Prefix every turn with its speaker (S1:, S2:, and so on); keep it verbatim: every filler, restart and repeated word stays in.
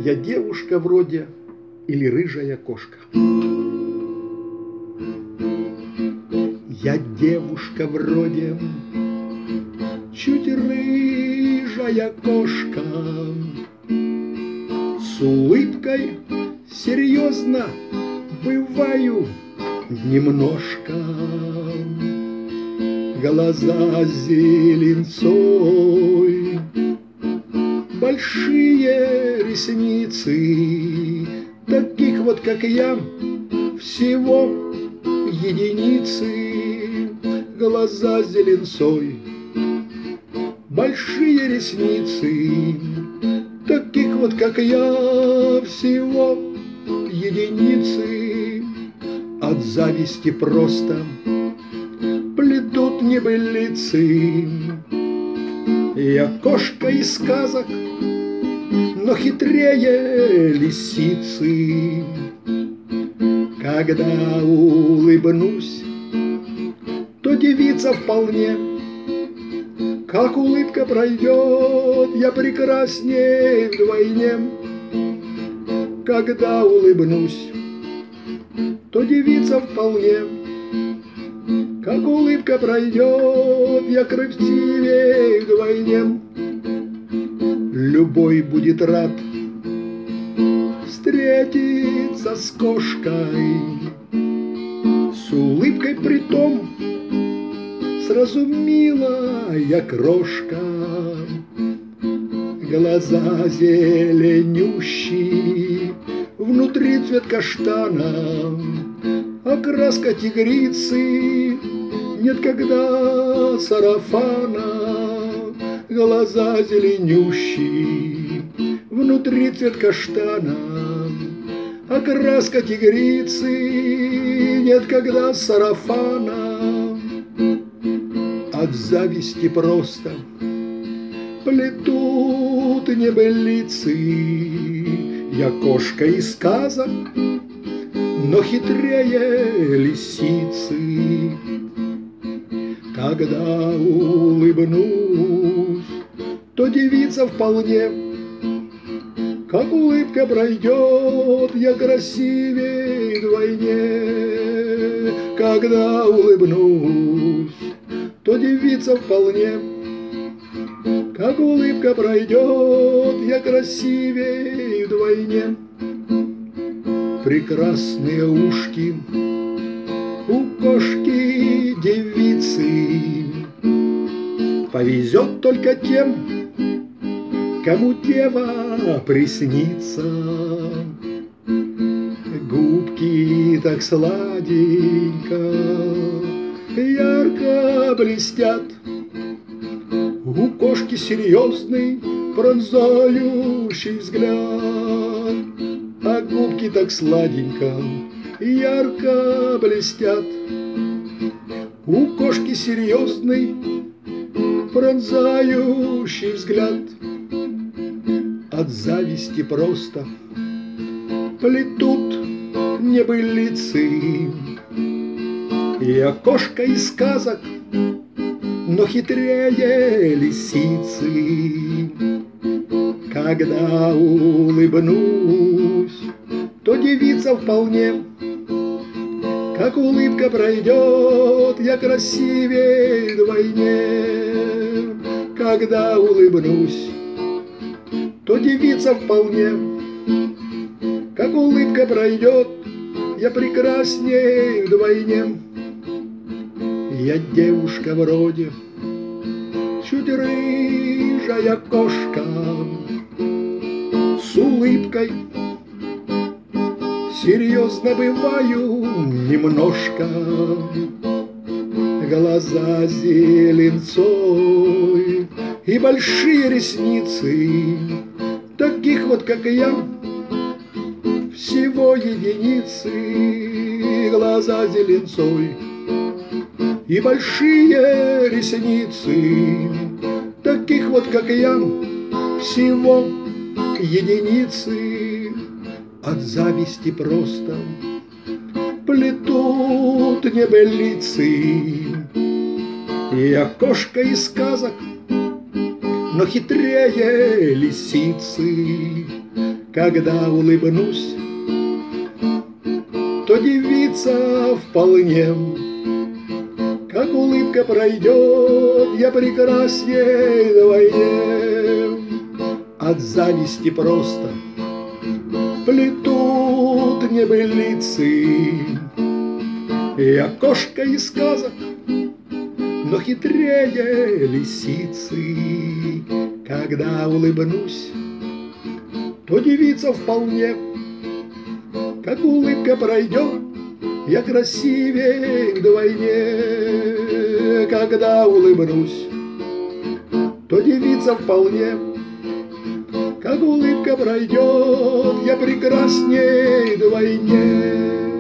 S1: Я девушка вроде или рыжая кошка? Я девушка вроде, чуть рыжая кошка, с улыбкой серьезно бываю немножко. Глаза зеленцой, большие ресницы, таких вот, как я, всего единицы. Глаза зеленцой, большие ресницы, таких вот, как я, всего единицы. От зависти просто плетут небылицы. Я кошка из сказок, но хитрее лисицы. Когда улыбнусь, то девица вполне, как улыбка пройдет, я прекрасней вдвойне. Когда улыбнусь, то девица вполне, как улыбка пройдет, я красивей вдвойне. Любой будет рад встретиться с кошкой, с улыбкой притом сразу милая крошка. Глаза зеленющие, внутри цвет каштана, окраска тигрицы, нет когда сарафана. Глаза зеленющие, внутри цвет каштана, окраска тигрицы, нет когда сарафана. От зависти просто плетут небылицы. Я кошка из сказок, но хитрее лисицы. Когда улыбнусь, то девица вполне, как улыбка пройдет, я красивей вдвойне. Когда улыбнусь, то девица вполне, как улыбка пройдет, я красивей вдвойне. Прекрасные ушки у кошки девицы, повезет только тем, кому дева приснится. Губки так сладенько, ярко блестят, у кошки серьезный пронзающий взгляд. А губки так сладенько, ярко блестят, у кошки серьезный пронзающий взгляд. От зависти просто плетут небылицы. Я кошка из сказок, но хитрее лисицы. Когда улыбнусь, то девица вполне, как улыбка пройдет, я красивей вдвойне. Когда улыбнусь, то девица вполне, как улыбка пройдет, я прекрасней вдвойне. Я девушка вроде, чуть рыжая кошка, с улыбкой серьезно бываю немножко. Глаза зеленцой и большие ресницы, таких вот, как я, всего единицы. Глаза зеленцой и большие ресницы, таких вот, как я, всего единицы. От зависти просто плетут небылицы. Я кошка из сказок, но хитрее лисицы. когда улыбнусь, то девица вполне. Как улыбка пройдет, я прекрасней вдвойне. От зависти просто плетут небылицы. Я кошка из сказок, но хитрее лисицы. Когда улыбнусь, то девица вполне. Как улыбка пройдет, я красивее вдвойне. Когда улыбнусь, то девица вполне. Как улыбка пройдет, я прекрасней вдвойне.